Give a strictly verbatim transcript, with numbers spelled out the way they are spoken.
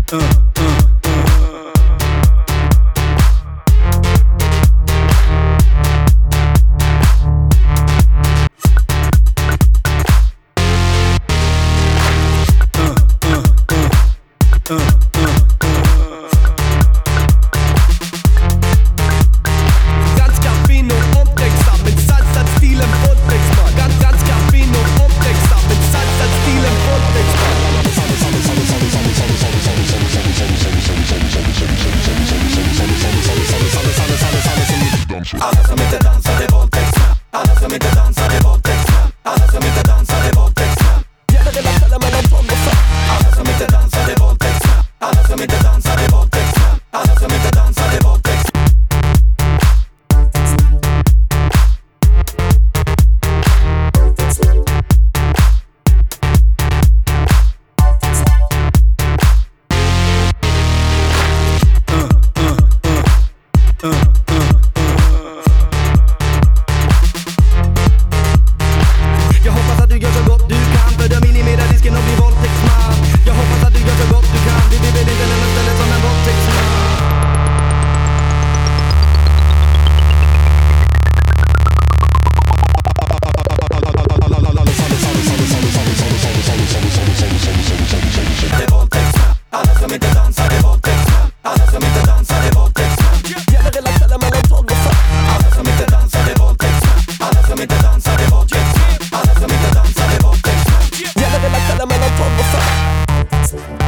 Alla som inte dansar är våldtäktsmän. Alla som inte dansar är våldtäktsmän. Alla som inte dansar är våldtäktsmän. Gäller det att ställa mellan tolv och fem. Alla som inte dansar är våldtäktsmän. Alla som inte dansar är våldtäktsmän. Alla som inte dansar är våldtäktsmän. Jag hoppas att du gör så gott du kan för att minimera risken att bli våldtäktsman. Jag hoppas att du gör så gott du kan. Vi vill väl inte lämna stället som en våldtäktsman. Det är våldtäktsmän. Alla som inte dansar är våldtäktsmän. Alla som inte dansar är våldtäktsmän. Gäller det att ställa mellan tolv och fem. Alla som inte dansar är våldtäktsmän. Alla som inte dansar är våldtäktsmän. Alla som inte dansar är våldtäktsmän. Gäller det att ställa mellan tolv och fem.